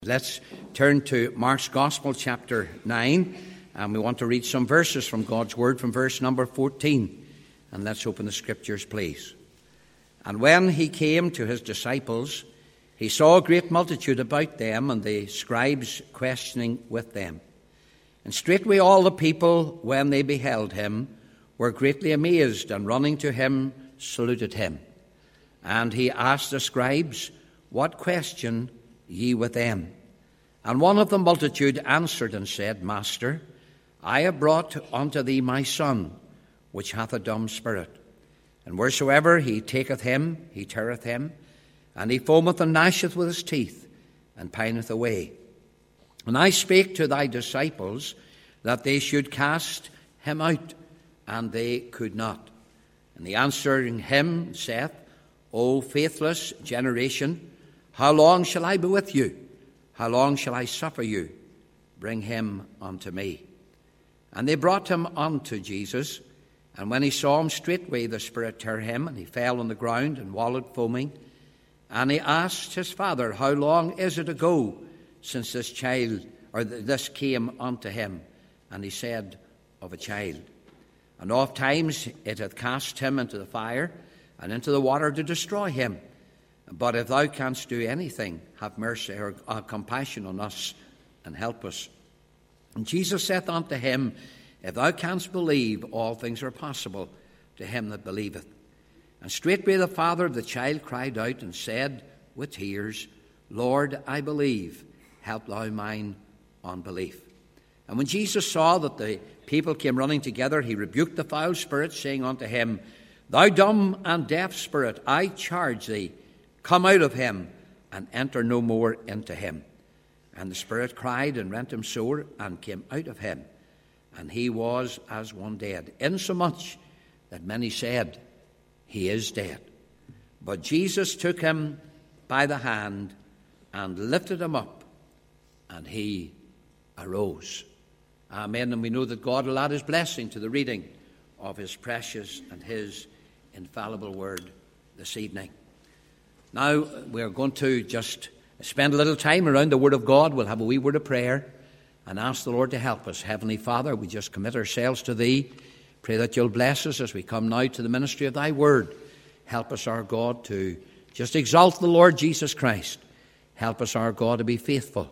Let's turn to Mark's Gospel, chapter 9, and we want to read some verses from God's Word from verse number 14. And let's open the Scriptures, please. And when he came to his disciples, he saw a great multitude about them, and the scribes questioning with them. And straightway all the people, when they beheld him, were greatly amazed, and running to him, saluted him. And he asked the scribes, What question ye with them? And one of the multitude answered and said, Master, I have brought unto thee my son, which hath a dumb spirit. And wheresoever he taketh him, he teareth him, and he foameth and gnasheth with his teeth, and pineth away. And I spake to thy disciples that they should cast him out, and they could not. And he answering him saith, O faithless generation, how long shall I be with you? How long shall I suffer you? Bring him unto me. And they brought him unto Jesus. And when he saw him, straightway the spirit tare him, and he fell on the ground and wallowed foaming. And he asked his father, How long is it ago since this came unto him? And he said, Of a child. And oft times it hath cast him into the fire and into the water to destroy him. But if thou canst do anything, have mercy or compassion on us, and help us. And Jesus saith unto him, If thou canst believe, all things are possible to him that believeth. And straightway the father of the child cried out and said with tears, Lord, I believe, help thou mine unbelief. And when Jesus saw that the people came running together, he rebuked the foul spirit, saying unto him, Thou dumb and deaf spirit, I charge thee, come out of him, and enter no more into him. And the spirit cried and rent him sore, and came out of him. And he was as one dead, insomuch that many said, He is dead. But Jesus took him by the hand, and lifted him up, and he arose. Amen. And we know that God will add his blessing to the reading of his precious and his infallible word this evening. Now, we're going to just spend a little time around the Word of God. We'll have a wee word of prayer and ask the Lord to help us. Heavenly Father, we just commit ourselves to Thee. Pray that You'll bless us as we come now to the ministry of Thy Word. Help us, our God, to just exalt the Lord Jesus Christ. Help us, our God, to be faithful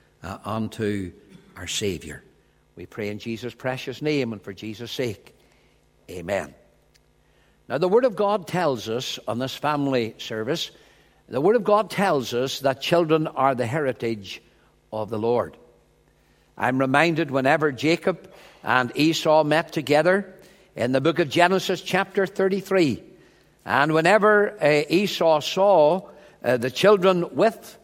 unto our Saviour. We pray in Jesus' precious name and for Jesus' sake. Amen. Now, the Word of God tells us on this family service, the Word of God tells us that children are the heritage of the Lord. I'm reminded whenever Jacob and Esau met together in the book of Genesis chapter 33, and whenever Esau saw the children with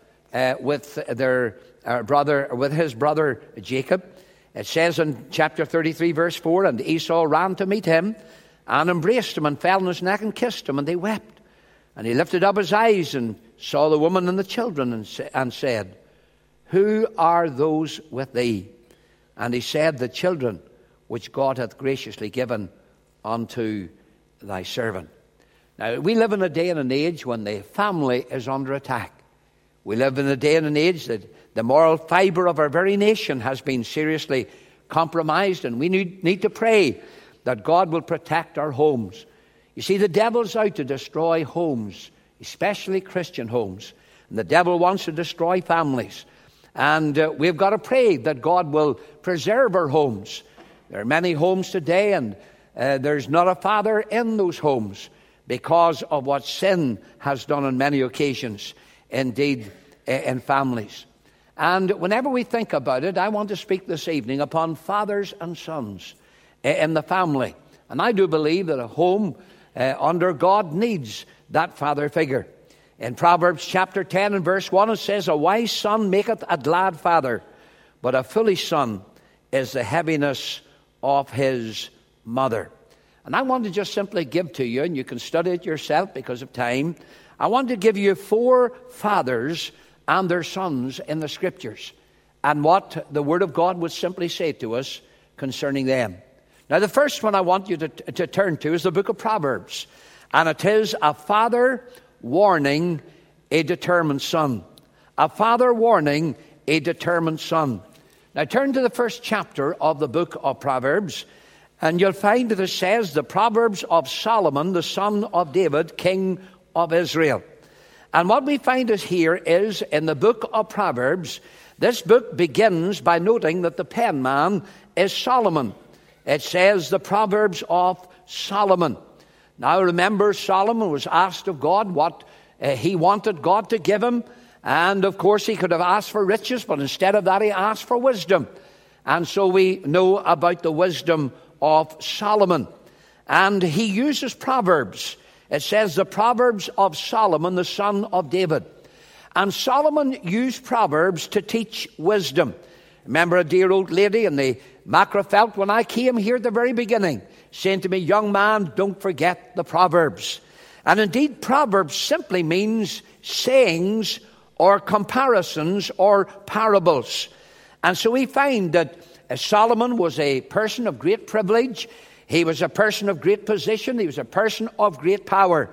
their brother, with his brother Jacob, it says in chapter 33 verse 4, and Esau ran to meet him and embraced him and fell on his neck and kissed him, and they wept. And he lifted up his eyes and saw the woman and the children, and said, Who are those with thee? And he said, The children which God hath graciously given unto thy servant. Now, we live in a day and an age when the family is under attack. We live in a day and an age that the moral fibre of our very nation has been seriously compromised, and we need to pray that God will protect our homes. You see, the devil's out to destroy homes, especially Christian homes. And the devil wants to destroy families. And we've got to pray that God will preserve our homes. There are many homes today, and there's not a father in those homes because of what sin has done on many occasions, indeed, in families. And whenever we think about it, I want to speak this evening upon fathers and sons in the family. And I do believe that a home under God needs that father figure. In Proverbs chapter 10 and verse 1 it says, A wise son maketh a glad father, but a foolish son is the heaviness of his mother. And I want to just simply give to you, and you can study it yourself because of time, I want to give you 4 fathers and their sons in the Scriptures, and what the Word of God would simply say to us concerning them. Now, the first one I want you to turn to is the book of Proverbs. And it is a father warning a determined son. A father warning a determined son. Now turn to the first chapter of the book of Proverbs, and you'll find that it says, the Proverbs of Solomon, the son of David, king of Israel. And what we find is here is, in the book of Proverbs, this book begins by noting that the penman is Solomon. It says the Proverbs of Solomon. Now remember, Solomon was asked of God what he wanted God to give him. And of course he could have asked for riches, but instead of that he asked for wisdom. And so we know about the wisdom of Solomon. And he uses Proverbs. It says the Proverbs of Solomon, the son of David. And Solomon used Proverbs to teach wisdom. Remember a dear old lady in the Macrofelt when I came here at the very beginning, saying to me, young man, don't forget the Proverbs. And indeed, Proverbs simply means sayings or comparisons or parables. And so we find that Solomon was a person of great privilege. He was a person of great position. He was a person of great power.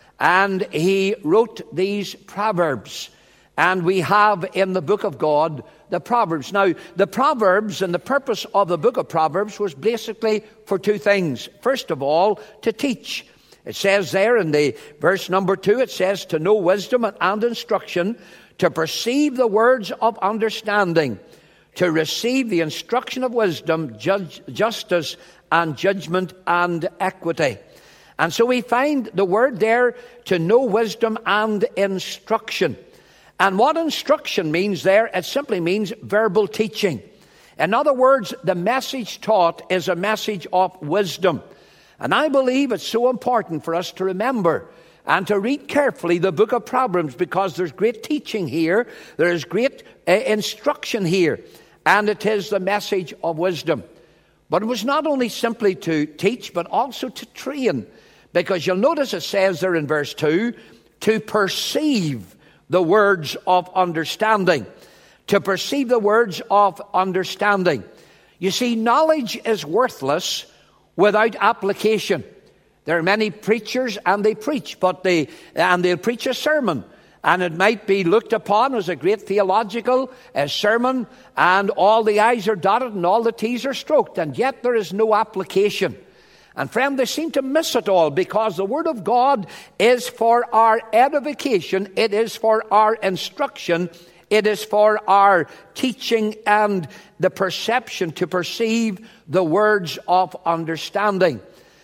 And he wrote these Proverbs. And we have in the book of God the Proverbs. Now, the Proverbs and the purpose of the book of Proverbs was basically for two things. First of all, to teach. It says there in the verse number 2, it says, to know wisdom and instruction, to perceive the words of understanding, to receive the instruction of wisdom, justice and judgment and equity. And so we find the word there, to know wisdom and instruction. And what instruction means there, it simply means verbal teaching. In other words, the message taught is a message of wisdom. And I believe it's so important for us to remember and to read carefully the book of Proverbs, because there's great teaching here, there is great instruction here, and it is the message of wisdom. But it was not only simply to teach, but also to train, because you'll notice it says there in verse 2, to perceive the words of understanding. To perceive the words of understanding. You see, knowledge is worthless without application. There are many preachers and they preach, they'll preach a sermon, and it might be looked upon as a great theological sermon, and all the I's are dotted and all the T's are stroked, and yet there is no application. And friend, they seem to miss it all, because the Word of God is for our edification, it is for our instruction, it is for our teaching and the perception to perceive the words of understanding.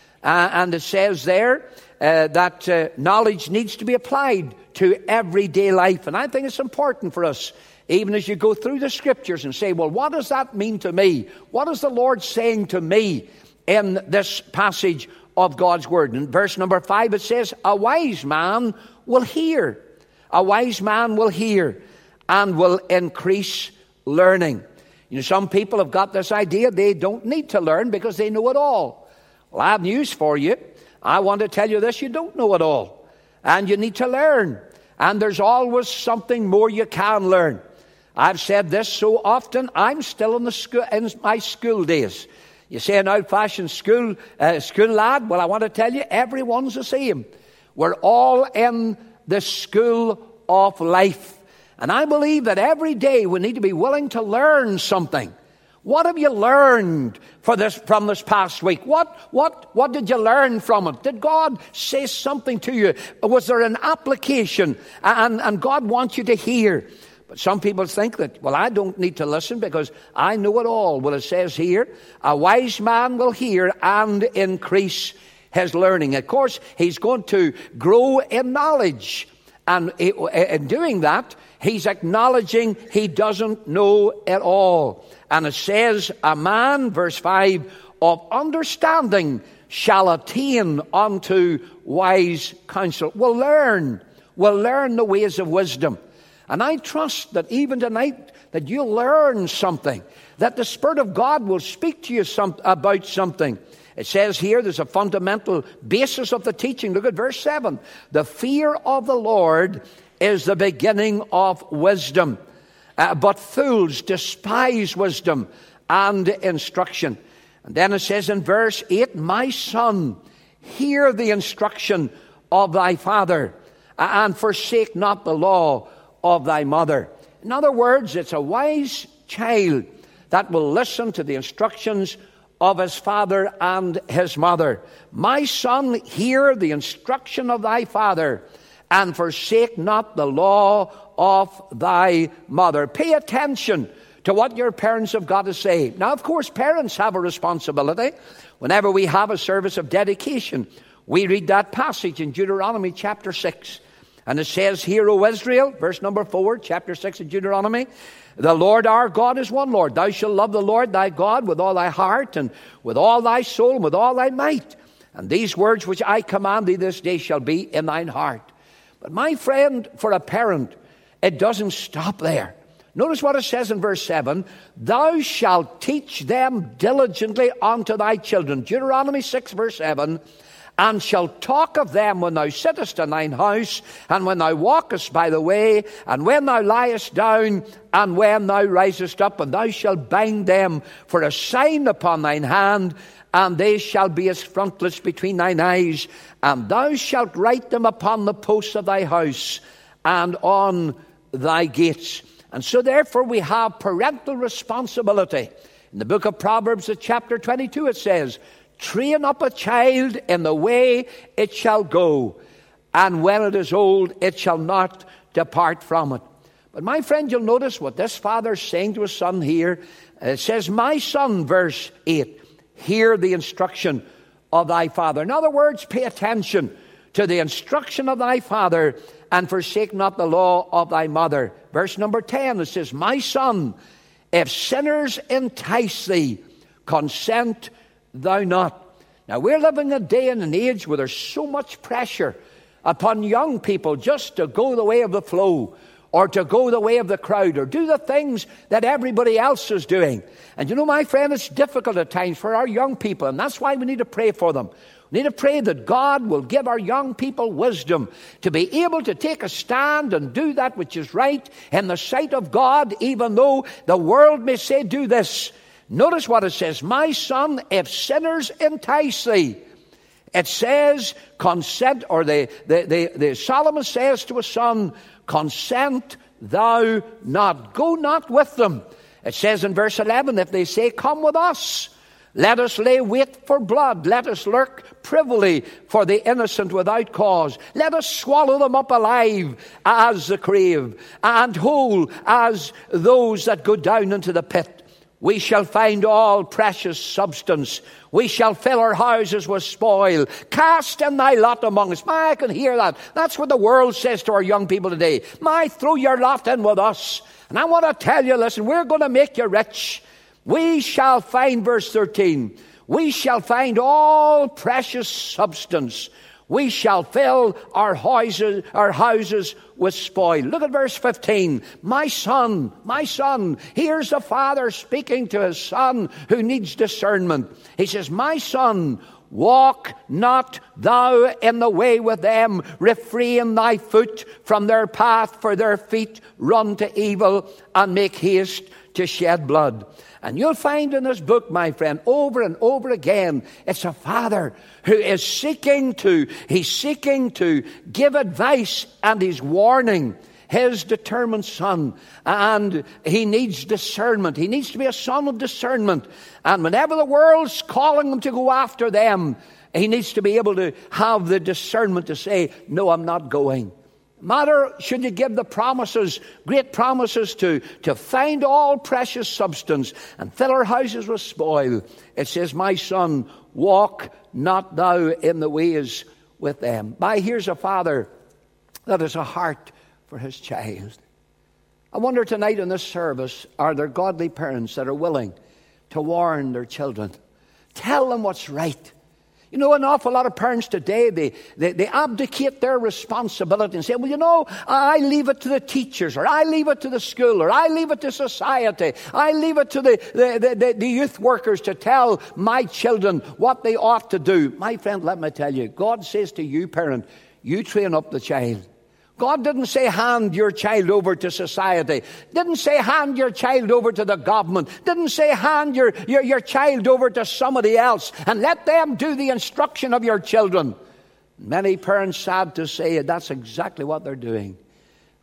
And it says there that knowledge needs to be applied to everyday life. And I think it's important for us, even as you go through the Scriptures and say, well, what does that mean to me? What is the Lord saying to me in this passage of God's Word? In verse number 5 it says, a wise man will hear. A wise man will hear and will increase learning. You know, some people have got this idea they don't need to learn because they know it all. Well, I have news for you. I want to tell you this, you don't know it all. And you need to learn. And there's always something more you can learn. I've said this so often, I'm still in my school days. You say an old-fashioned school lad, well, I want to tell you, everyone's the same. We're all in the school of life. And I believe that every day we need to be willing to learn something. What have you learned from this past week? What did you learn from it? Did God say something to you? Was there an application? And God wants you to hear. But some people think that, well, I don't need to listen because I know it all. Well, it says here, a wise man will hear and increase his learning. Of course, he's going to grow in knowledge. And in doing that, he's acknowledging he doesn't know it all. And it says, a man, verse 5, of understanding shall attain unto wise counsel. We'll learn the ways of wisdom. And I trust that even tonight that you'll learn something, that the Spirit of God will speak to you about something. It says here, there's a fundamental basis of the teaching. Look at verse 7. The fear of the Lord is the beginning of wisdom. But fools despise wisdom and instruction. And then it says in verse 8, my son, hear the instruction of thy father, and forsake not the law of thy mother. In other words, it's a wise child that will listen to the instructions of his father and his mother. My son, hear the instruction of thy father, and forsake not the law of thy mother. Pay attention to what your parents have got to say. Now, of course, parents have a responsibility. Whenever we have a service of dedication, we read that passage in Deuteronomy chapter 6. And it says, Hear, O Israel, verse number 4, chapter 6 of Deuteronomy, the Lord our God is one Lord. Thou shalt love the Lord thy God with all thy heart, and with all thy soul, and with all thy might. And these words which I command thee this day shall be in thine heart. But my friend, for a parent, it doesn't stop there. Notice what it says in verse 7. Thou shalt teach them diligently unto thy children. Deuteronomy 6, verse 7. And shalt talk of them when thou sittest in thine house, and when thou walkest by the way, and when thou liest down, and when thou risest up, and thou shalt bind them for a sign upon thine hand, and they shall be as frontlets between thine eyes, and thou shalt write them upon the posts of thy house, and on thy gates. And so therefore we have parental responsibility. In the book of Proverbs, chapter 22, it says, Train up a child in the way it shall go, and when it is old, it shall not depart from it. But my friend, you'll notice what this father is saying to his son here. It says, My son, verse 8, hear the instruction of thy father. In other words, pay attention to the instruction of thy father, and forsake not the law of thy mother. Verse number 10, it says, My son, if sinners entice thee, consent thou not. Now, we're living a day and an age where there's so much pressure upon young people just to go the way of the flow, or to go the way of the crowd, or do the things that everybody else is doing. And you know, my friend, it's difficult at times for our young people, and that's why we need to pray for them. We need to pray that God will give our young people wisdom to be able to take a stand and do that which is right in the sight of God, even though the world may say, do this. Notice what it says, My son, if sinners entice thee. It says, consent, or the Solomon says to a son, consent thou not. Go not with them. It says in verse 11, if they say, come with us, let us lay wait for blood. Let us lurk privily for the innocent without cause. Let us swallow them up alive as the crave, and whole as those that go down into the pit. We shall find all precious substance. We shall fill our houses with spoil. Cast in thy lot among us. I can hear that. That's what the world says to our young people today. Throw your lot in with us. And I want to tell you, listen, we're going to make you rich. We shall find, verse 13, we shall find all precious substance. We shall fill our houses with spoil. Look at verse 15. My son, here's the father speaking to his son who needs discernment. He says, my son, walk not thou in the way with them. Refrain thy foot from their path, for their feet run to evil and make haste to shed blood. And you'll find in this book, my friend, over and over again, it's a father who is seeking to give advice, and he's warning his determined son. And he needs discernment. He needs to be a son of discernment. And whenever the world's calling him to go after them, he needs to be able to have the discernment to say, no, I'm not going. Matter should you give the promises, great promises to find all precious substance and fill our houses with spoil. It says, my son, walk not thou in the ways with them. Here's a father that has a heart for his child. I wonder tonight in this service, are there godly parents that are willing to warn their children? Tell them what's right. You know, an awful lot of parents today, they abdicate their responsibility and say, well, you know, I leave it to the teachers, or I leave it to the school, or I leave it to society. I leave it to the youth workers to tell my children what they ought to do. My friend, let me tell you, God says to you, parent, you train up the child. God didn't say hand your child over to society. Didn't say hand your child over to the government. Didn't say hand your child over to somebody else and let them do the instruction of your children. Many parents, sad to say, that's exactly what they're doing.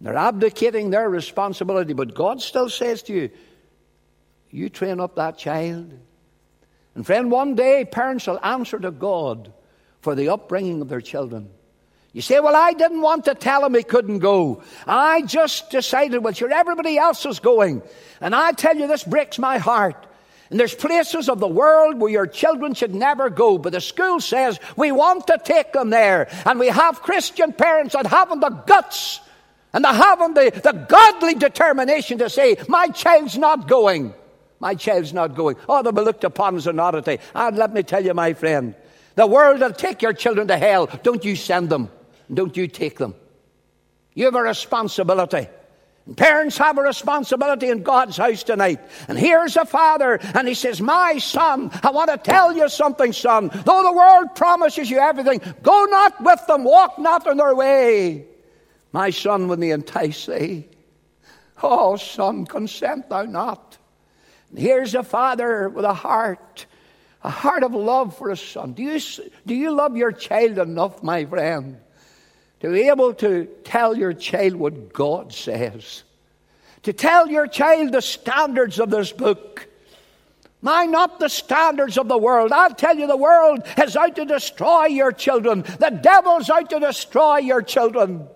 They're abdicating their responsibility. But God still says to you, you train up that child. And friend, one day parents will answer to God for the upbringing of their children. You say, well, I didn't want to tell him he couldn't go. I just decided, well, sure, everybody else is going. And I tell you, this breaks my heart. And there's places of the world where your children should never go. But the school says, we want to take them there. And we have Christian parents that haven't the guts and they haven't the godly determination to say, my child's not going. My child's not going. Oh, they'll be looked upon as an oddity. And let me tell you, my friend, the world will take your children to hell. Don't you send them. Don't you take them. You have a responsibility. And parents have a responsibility in God's house tonight. And here's a father, and he says, my son, I want to tell you something, son. Though the world promises you everything, go not with them, walk not in their way. My son, when they entice thee, oh, son, consent thou not. And here's a father with a heart of love for his son. Do you love your child enough, my friend, to be able to tell your child what God says? To tell your child the standards of this book. Not the standards of the world. I'll tell you, the world is out to destroy your children. The devil's out to destroy your children.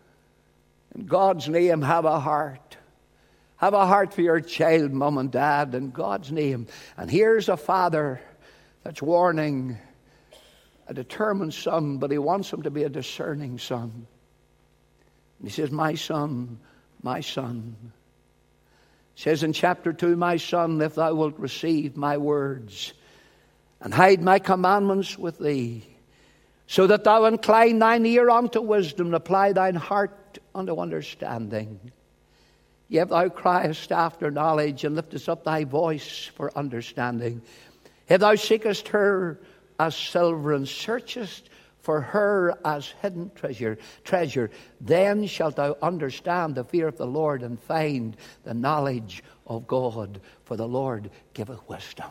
In God's name, have a heart. Have a heart for your child, mom and dad, in God's name. And here's a father that's warning a determined son, but he wants him to be a discerning son. And he says, my son, my son. He says in chapter 2, my son, if thou wilt receive my words and hide my commandments with thee, so that thou incline thine ear unto wisdom and apply thine heart unto understanding. Yet thou criest after knowledge and liftest up thy voice for understanding. If thou seekest her as silver and searchest for her as hidden treasure, then shalt thou understand the fear of the Lord and find the knowledge of God, for the Lord giveth wisdom.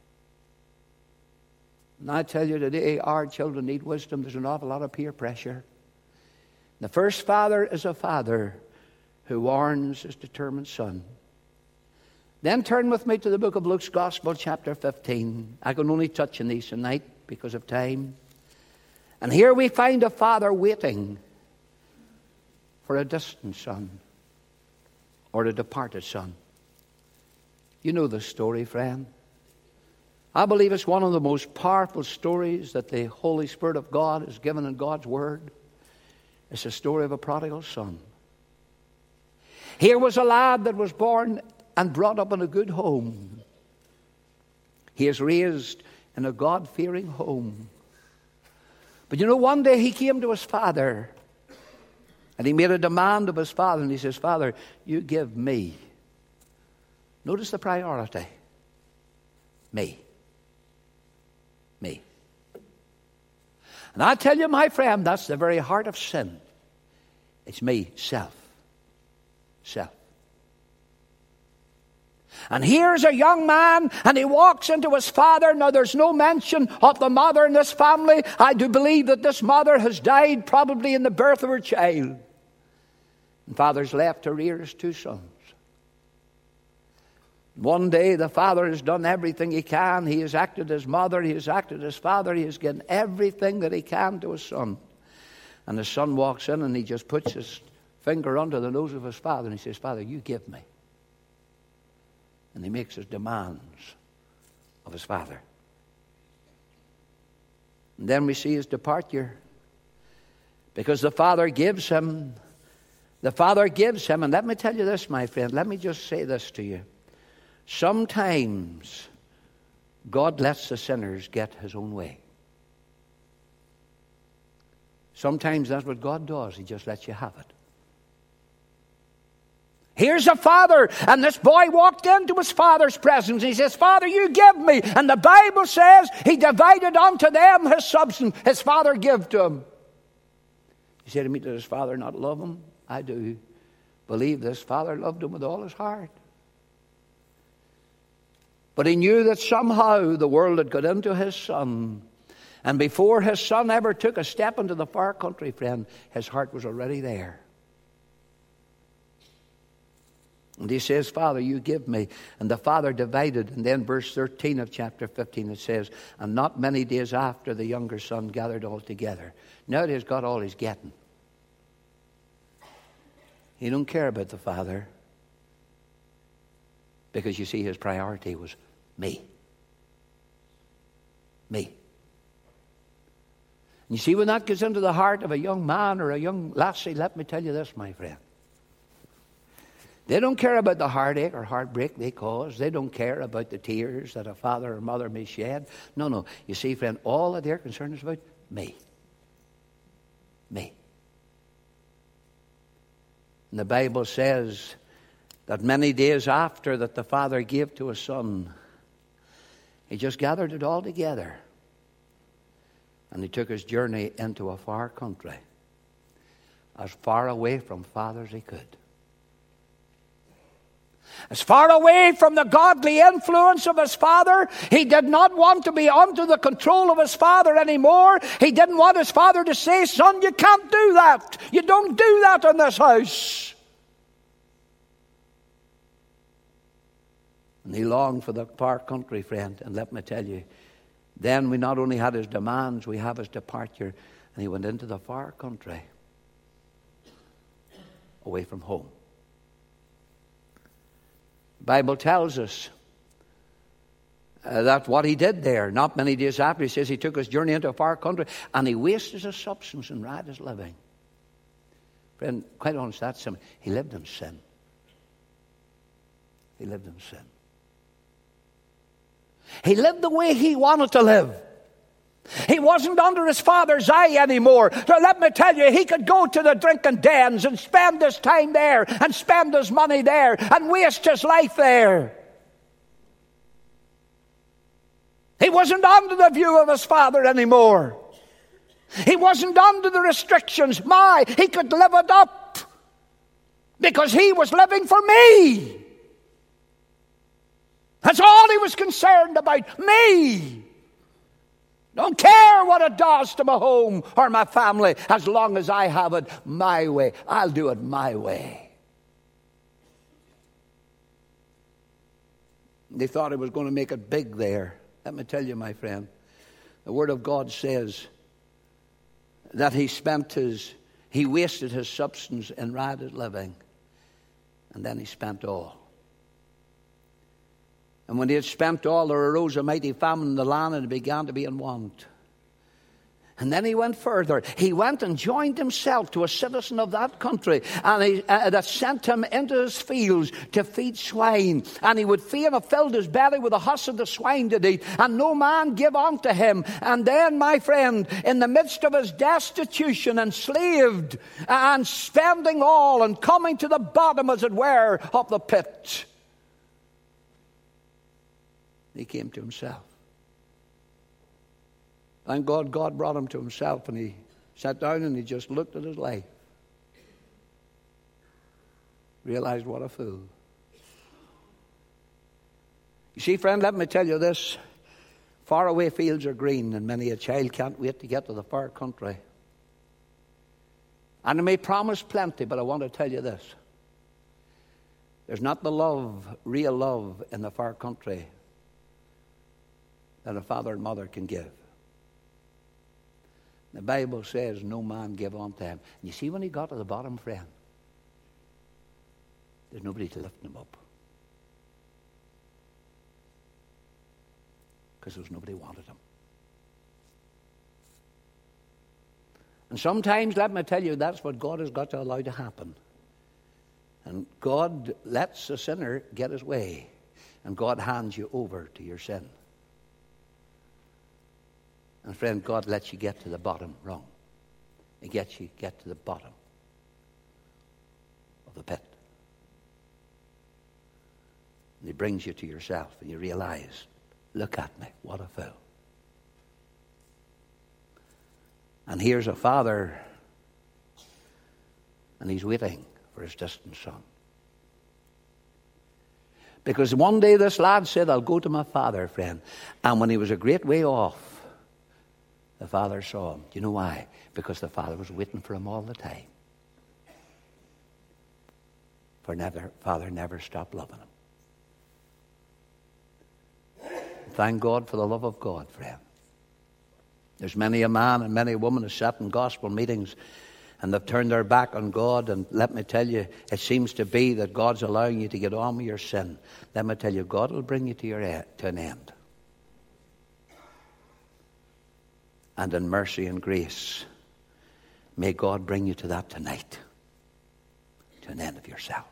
And I tell you today, our children need wisdom. There's an awful lot of peer pressure. The first father is a father who warns his determined son. Then turn with me to the book of Luke's Gospel, chapter 15. I can only touch on these tonight because of time. And here we find a father waiting for a distant son or a departed son. You know the story, friend. I believe it's one of the most powerful stories that the Holy Spirit of God has given in God's Word. It's the story of a prodigal son. Here was a lad that was born and brought up in a good home. He is raised in a God-fearing home. But you know, one day he came to his father and he made a demand of his father, and he says, Father, you give me. Notice the priority. Me. Me. And I tell you, my friend, that's the very heart of sin. It's me, self. Self. And here's a young man, and he walks into his father. Now, there's no mention of the mother in this family. I do believe that this mother has died probably in the birth of her child. And father's left to rear his two sons. One day the father has done everything he can. He has acted as mother. He has acted as father. He has given everything that he can to his son. And the son walks in and he just puts his finger under the nose of his father and he says, Father, you give me. And he makes his demands of his father. And then we see his departure. Because the father gives him. The father gives him. And let me tell you this, my friend. Let me just say this to you. Sometimes God lets the sinners get his own way. Sometimes that's what God does. He just lets you have it. Here's a father, and this boy walked into his father's presence. He says, Father, you give me. And the Bible says he divided unto them his substance. His father gave to him. He said to me, did his father not love him? I do believe this father loved him with all his heart. But he knew that somehow the world had got into his son. And before his son ever took a step into the far country, friend, his heart was already there. And he says, Father, you give me. And the father divided. And then verse 13 of chapter 15, it says, and not many days after, the younger son gathered all together. Now that he's got all he's getting, he don't care about the father. Because you see, his priority was me. Me. And you see, when that gets into the heart of a young man or a young lassie, let me tell you this, my friend. They don't care about the heartache or heartbreak they cause. They don't care about the tears that a father or mother may shed. No. You see, friend, all that they're concerned is about me. Me. And the Bible says that many days after that the father gave to his son, he just gathered it all together. And he took his journey into a far country, as far away from father as he could. As far away from the godly influence of his father. He did not want to be under the control of his father anymore. He didn't want his father to say, son, you can't do that. You don't do that in this house. And he longed for the far country, friend. And let me tell you, then we not only had his demands, we have his departure. And he went into the far country, away from home. The Bible tells us that what he did there, not many days after, he says he took his journey into a far country and he wasted his substance and riotous living. Friend, quite honest, that's him. He lived in sin. He lived in sin. He lived the way he wanted to live. He wasn't under his father's eye anymore. So let me tell you, he could go to the drinking dens and spend his time there and spend his money there and waste his life there. He wasn't under the view of his father anymore. He wasn't under the restrictions. He could live it up because he was living for me. That's all he was concerned about, me. Don't care what it does to my home or my family as long as I have it my way. I'll do it my way. They thought he was going to make it big there. Let me tell you, my friend, the Word of God says that he wasted his substance in riotous living, and then he spent all. And when he had spent all, there arose a mighty famine in the land, and it began to be in want. And then he went further. He went and joined himself to a citizen of that country, and that sent him into his fields to feed swine. And he would fain have filled his belly with the husk of the swine did eat, and no man give unto him. And then, my friend, in the midst of his destitution, enslaved, and spending all, and coming to the bottom, as it were, of the pit, he came to himself. Thank God, God brought him to himself, and he sat down and he just looked at his life. Realized what a fool. You see, friend, let me tell you this. Far away fields are green, and many a child can't wait to get to the far country. And it may promise plenty, but I want to tell you this. There's not the love, real love, in the far country that a father and mother can give. The Bible says no man give unto him. And you see, when he got to the bottom, friend, there's nobody to lift him up. Because there was nobody wanted him. And sometimes, let me tell you, that's what God has got to allow to happen. And God lets the sinner get his way. And God hands you over to your sin. And friend, God lets you get to the bottom wrong. He gets you get to the bottom of the pit. And he brings you to yourself, and you realize, look at me, what a fool. And here's a father, and he's waiting for his distant son. Because one day this lad said, I'll go to my father, friend. And when he was a great way off, the father saw him. Do you know why? Because the father was waiting for him all the time. father never stopped loving him. Thank God for the love of God, friend. There's many a man and many a woman who sat in gospel meetings and they've turned their back on God. And let me tell you, it seems to be that God's allowing you to get on with your sin. Let me tell you, God will bring you to an end. And in mercy and grace, may God bring you to that tonight, to an end of yourself.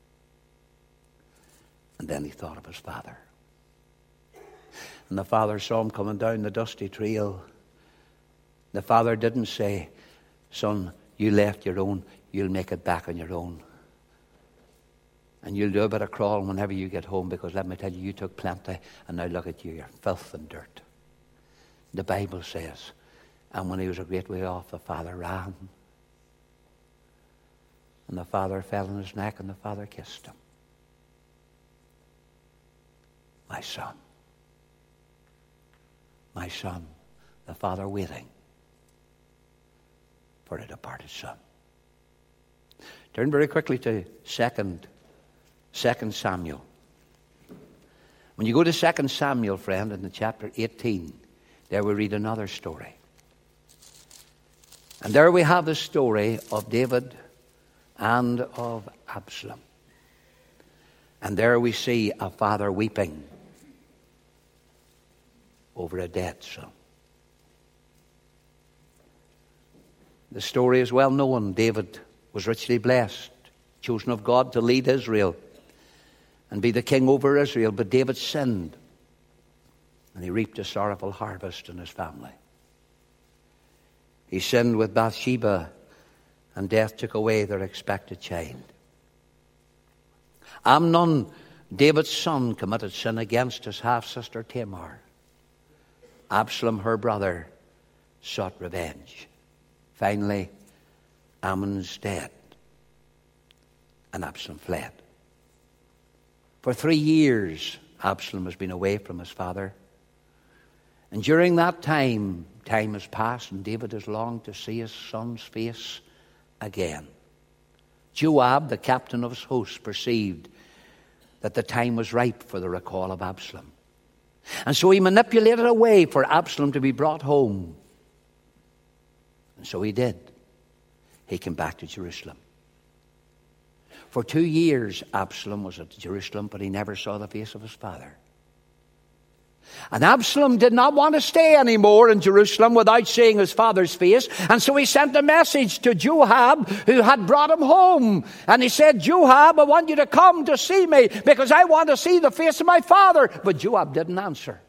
And then he thought of his father. And the father saw him coming down the dusty trail. The father didn't say, son, you left your own, you'll make it back on your own. And you'll do a bit of crawling whenever you get home, because let me tell you, you took plenty, and now look at you, you're filth and dirt. The Bible says, and when he was a great way off, the father ran. And the father fell on his neck, and the father kissed him. My son, the father waiting for a departed son. Turn very quickly to 2 Samuel. When you go to 2 Samuel, friend, in the chapter 18, there we read another story. And there we have the story of David and of Absalom. And there we see a father weeping over a dead son. The story is well known. David was richly blessed, chosen of God to lead Israel and be the king over Israel. But David sinned, and he reaped a sorrowful harvest in his family. He sinned with Bathsheba, and death took away their expected child. Amnon, David's son, committed sin against his half-sister Tamar. Absalom, her brother, sought revenge. Finally, Amnon's dead, and Absalom fled. For 3 years, Absalom has been away from his father. And during that time has passed, and David has longed to see his son's face again. Joab, the captain of his host, perceived that the time was ripe for the recall of Absalom. And so he manipulated a way for Absalom to be brought home. And so he did. He came back to Jerusalem. For 2 years, Absalom was at Jerusalem, but he never saw the face of his father. And Absalom did not want to stay anymore in Jerusalem without seeing his father's face. And so he sent a message to Joab, who had brought him home. And he said, Joab, I want you to come to see me, because I want to see the face of my father. But Joab didn't answer.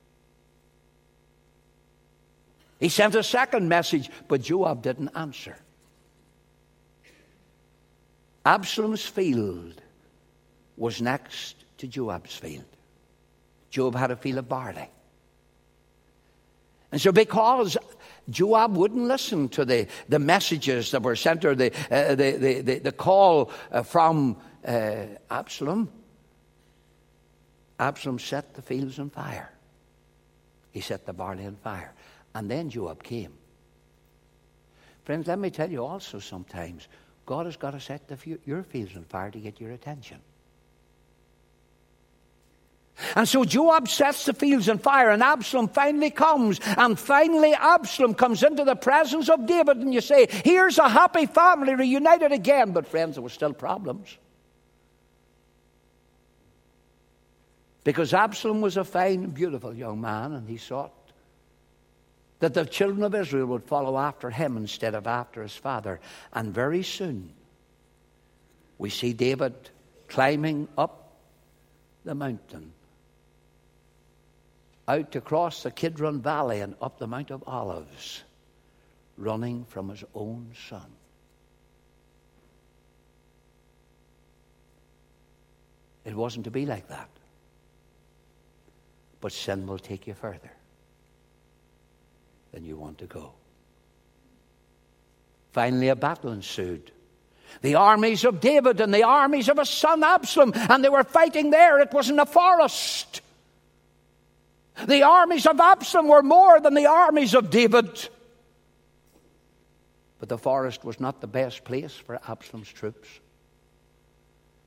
He sent a second message, but Joab didn't answer. Absalom's field was next to Joab's field. Joab had a field of barley. And so because Joab wouldn't listen to the messages that were sent, or the call from Absalom, Absalom set the fields on fire. He set the barley on fire. And then Joab came. Friends, let me tell you also, sometimes God has got to set your fields on fire to get your attention. And so Joab sets the fields on fire, and Absalom finally comes. And finally Absalom comes into the presence of David, and you say, here's a happy family reunited again. But friends, there were still problems. Because Absalom was a fine and beautiful young man, and he sought that the children of Israel would follow after him instead of after his father. And very soon we see David climbing up the mountain, out across the Kidron Valley and up the Mount of Olives, running from his own son. It wasn't to be like that. But sin will take you further than you want to go. Finally, a battle ensued. The armies of David and the armies of his son Absalom, and they were fighting there. It was in the forest. The armies of Absalom were more than the armies of David. But the forest was not the best place for Absalom's troops.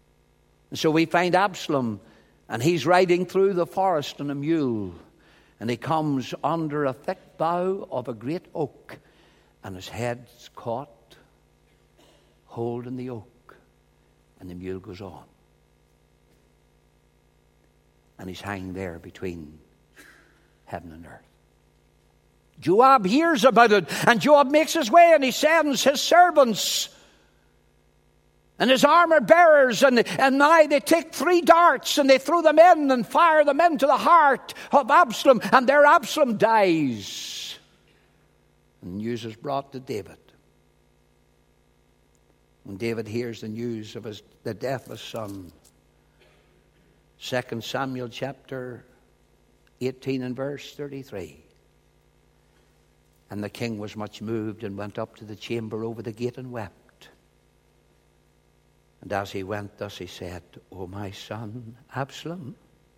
And so we find Absalom, and he's riding through the forest on a mule. And he comes under a thick bough of a great oak, and his head's caught hold in the oak, and the mule goes on. And he's hanging there between heaven and earth. Joab hears about it, and Joab makes his way, and he sends his servants and his armor bearers, and now they take 3 darts, and they throw them in and fire them into the heart of Absalom, and there Absalom dies. And news is brought to David. When David hears the news of the death of his son, 2 Samuel chapter 18 and verse 33. And the king was much moved, and went up to the chamber over the gate and wept. And as he went thus, he said, O my son Absalom,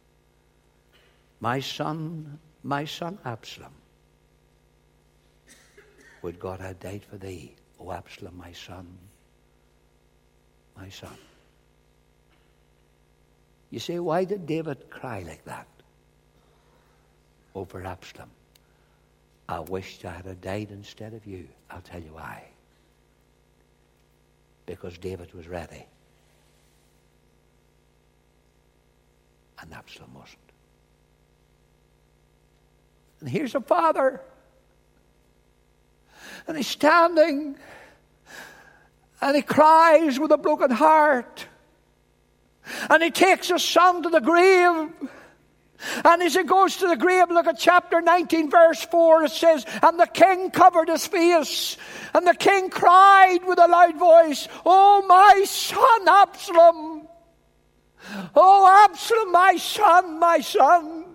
my son Absalom, would God had died for thee, O Absalom, my son, my son. You say, why did David cry like that over Absalom? I wished I had died instead of you. I'll tell you why. Because David was ready, and Absalom wasn't. And here's a father, and he's standing, and he cries with a broken heart, and he takes his son to the grave. And as he goes to the grave, look at chapter 19, verse 4. It says, and the king covered his face, and the king cried with a loud voice, O my son Absalom! O Absalom, my son, my son!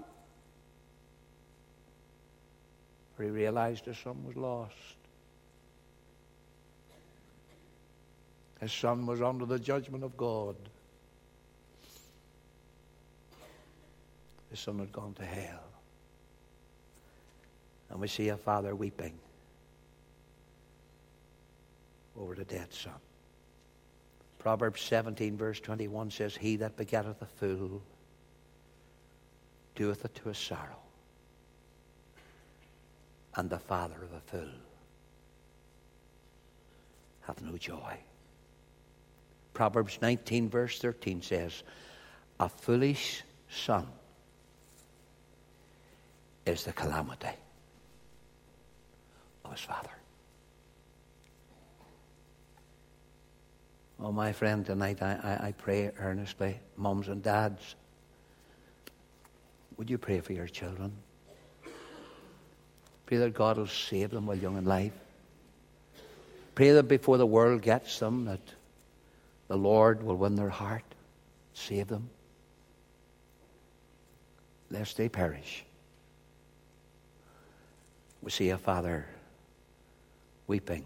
For he realized his son was lost. His son was under the judgment of God. His son had gone to hell. And we see a father weeping over the dead son. Proverbs 17 verse 21 says, he that begetteth a fool doeth it to his sorrow, and the father of a fool hath no joy. Proverbs 19 verse 13 says, a foolish son is the calamity of his father. Oh, my friend, tonight I pray earnestly, mums and dads, would you pray for your children? Pray that God will save them while young in life. Pray that before the world gets them, that the Lord will win their heart, save them, lest they perish. We see a father weeping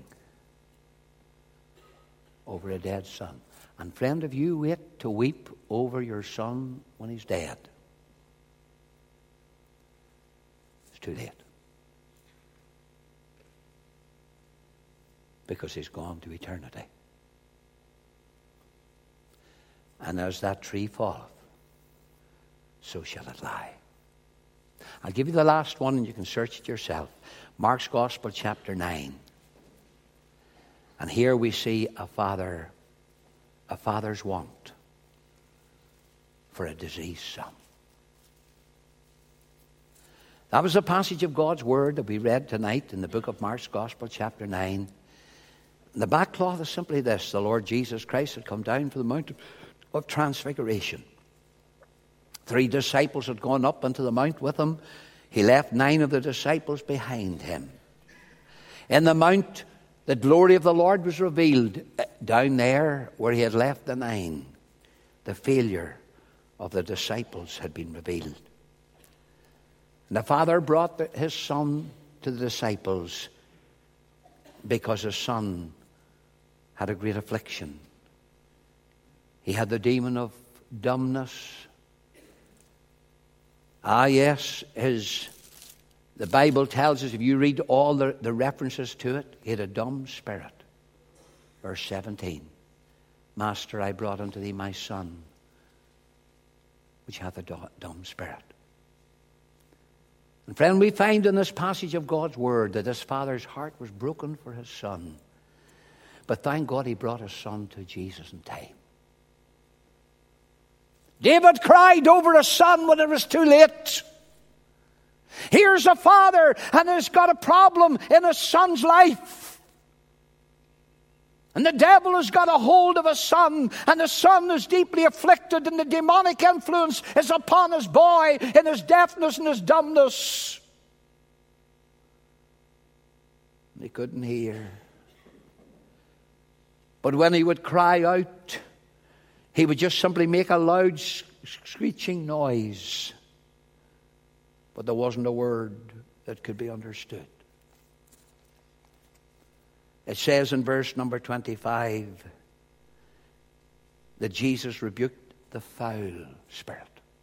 over a dead son. And friend, if you wait to weep over your son when he's dead, it's too late. Because he's gone to eternity. And as that tree falleth, so shall it lie. I'll give you the last one, and you can search it yourself. Mark's Gospel, chapter 9. And here we see a father's want for a diseased son. That was a passage of God's Word that we read tonight in the book of Mark's Gospel, chapter 9. And the backcloth is simply this. The Lord Jesus Christ had come down from the Mount of Transfiguration. 3 disciples had gone up into the mount with him. He left 9 of the disciples behind him. In the mount, the glory of the Lord was revealed. Down there, where he had left the 9, the failure of the disciples had been revealed. And the Father brought his Son to the disciples because his Son had a great affliction. He had the demon of dumbness. Yes, the Bible tells us, if you read all the references to it, he had a dumb spirit. Verse 17, Master, I brought unto thee my son, which hath a dumb spirit. And friend, we find in this passage of God's word that this father's heart was broken for his son. But thank God he brought his son to Jesus in time. David cried over his son when it was too late. Here's a father and he's got a problem in his son's life. And the devil has got a hold of his son, and the son is deeply afflicted, and the demonic influence is upon his boy in his deafness and his dumbness. And he couldn't hear. But when he would cry out, he would just simply make a loud screeching noise. But there wasn't a word that could be understood. It says in verse number 25 that Jesus rebuked the foul spirit.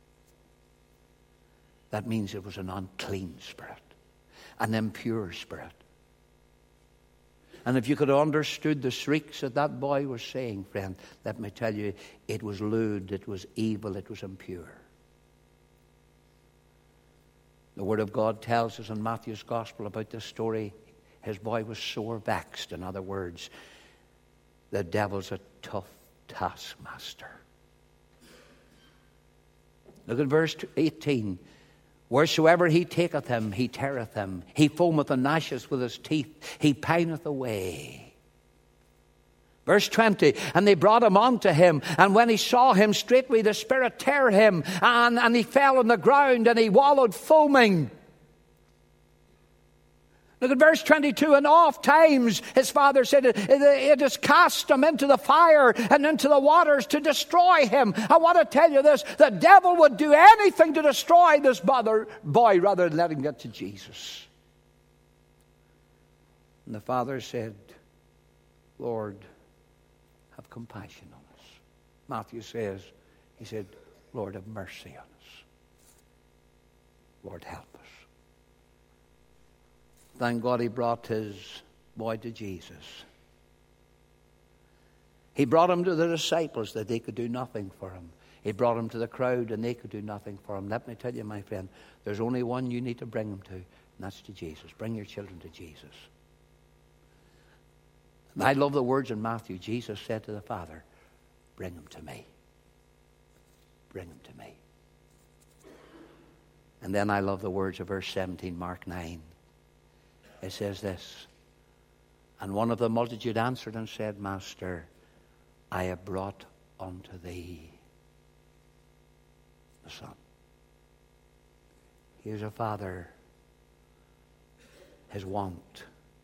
That means it was an unclean spirit, an impure spirit. And if you could have understood the shrieks that that boy was saying, friend, let me tell you, it was lewd, it was evil, it was impure. The Word of God tells us in Matthew's Gospel about this story. His boy was sore vexed. In other words, the devil's a tough taskmaster. Look at verse 18. Wheresoever he taketh him, he teareth him. He foameth and gnasheth with his teeth. He pineth away. Verse 20, and they brought him unto him, and when he saw him, straightway the spirit tear him, and he fell on the ground, and he wallowed foaming. Look at verse 22, and oft times his father said, it has cast him into the fire and into the waters to destroy him. I want to tell you this, the devil would do anything to destroy this boy rather than let him get to Jesus. And the father said, Lord, have compassion on us. Matthew says, he said, Lord, have mercy on us. Lord, help us. Thank God he brought his boy to Jesus. He brought him to the disciples that they could do nothing for him. He brought him to the crowd and they could do nothing for him. Let me tell you, my friend, there's only one you need to bring him to, and that's to Jesus. Bring your children to Jesus. And I love the words in Matthew. Jesus said to the Father, bring him to me. Bring him to me. And then I love the words of verse 17, Mark 9. It says this, and one of the multitude answered and said, Master, I have brought unto thee the son. Here's a father, his want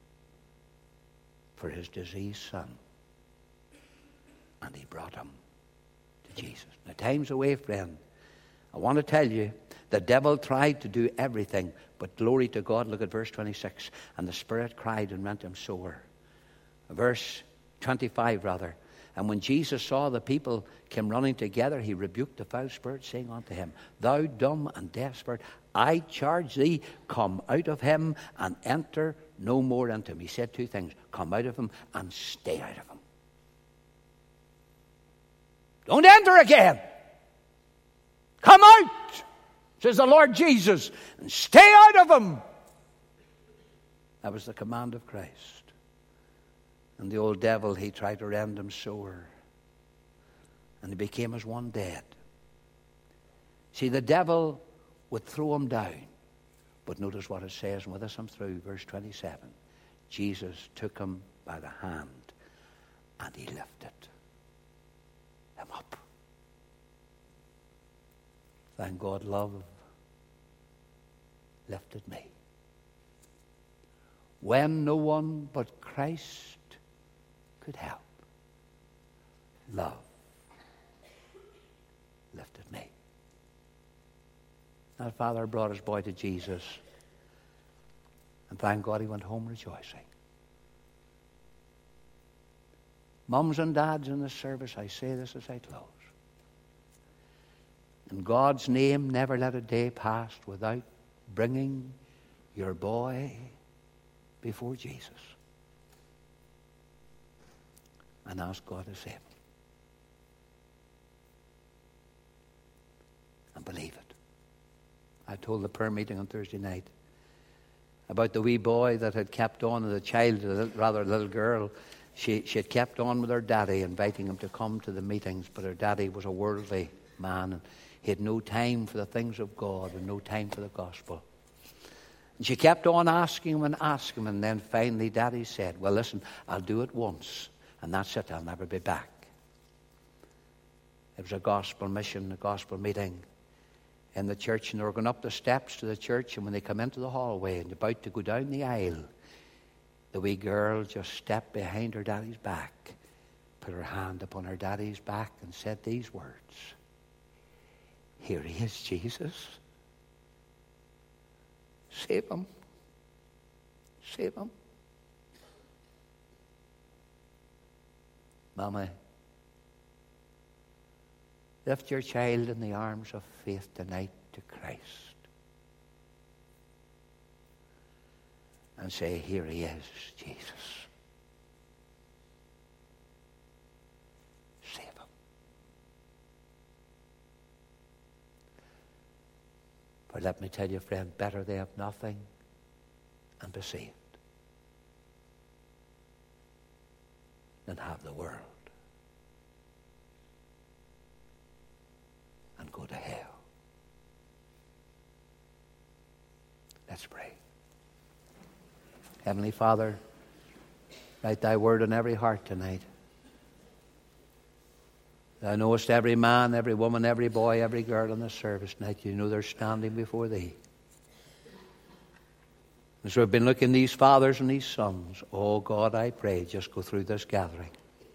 for his diseased son, and he brought him to Jesus. Now, time's away, friend. I want to tell you, the devil tried to do everything, but glory to God. Look at verse 26. And the spirit cried and rent him sore. Verse 25, rather. And when Jesus saw the people came running together, he rebuked the foul spirit, saying unto him, Thou dumb and deaf spirit, I charge thee, come out of him and enter no more into him. He said two things. Come out of him and stay out of him. Don't enter again. Come out, says the Lord Jesus, and stay out of him. That was the command of Christ. And the old devil, he tried to rend him sore. And he became as one dead. See, the devil would throw him down. But notice what it says, and with this I'm through, verse 27. Jesus took him by the hand, and he lifted him up. Thank God, love lifted me. When no one but Christ could help, love lifted me. That father brought his boy to Jesus, and thank God he went home rejoicing. Mums and dads in this service, I say this as I close. In God's name, never let a day pass without bringing your boy before Jesus and ask God to save him. and believe it. I told the prayer meeting on Thursday night about the wee boy that had kept on, the child, rather little girl. She had kept on with her daddy, inviting him to come to the meetings, but her daddy was a worldly man, and he had no time for the things of God and no time for the gospel. And she kept on asking him, and then finally daddy said, well, listen, I'll do it once, and that's it, I'll never be back. It was a gospel mission, a gospel meeting in the church, and they were going up the steps to the church, and when they come into the hallway and about to go down the aisle, the wee girl just stepped behind her daddy's back, put her hand upon her daddy's back, and said these words, here he is, Jesus. Save him. Save him. Mama, lift your child in the arms of faith tonight to Christ and say, here he is, Jesus. Save him. For let me tell you, friend, better they have nothing and be saved than have the world and go to hell. Let's pray. Heavenly Father, write thy word on every heart tonight. Thou knowest every man, every woman, every boy, every girl in the service tonight. You know they're standing before thee. As we've been looking at these fathers and these sons, oh God, I pray, just go through this gathering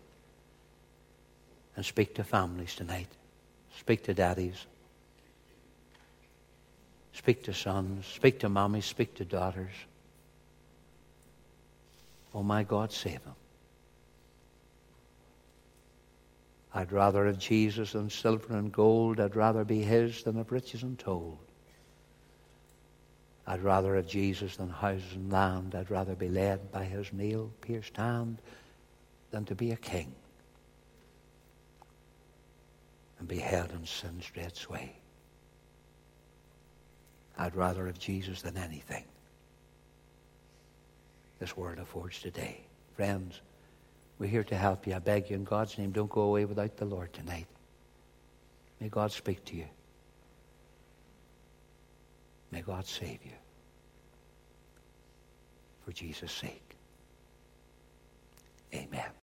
and speak to families tonight. Speak to daddies. Speak to sons. Speak to mommies. Speak to daughters. Oh my God, save them. I'd rather have Jesus than silver and gold. I'd rather be his than have riches untold. I'd rather have Jesus than houses and land. I'd rather be led by his nail-pierced hand than to be a king and be held in sin's dread sway. I'd rather have Jesus than anything this world affords today. Friends, we're here to help you. I beg you in God's name, don't go away without the Lord tonight. May God speak to you. May God save you. For Jesus' sake. Amen.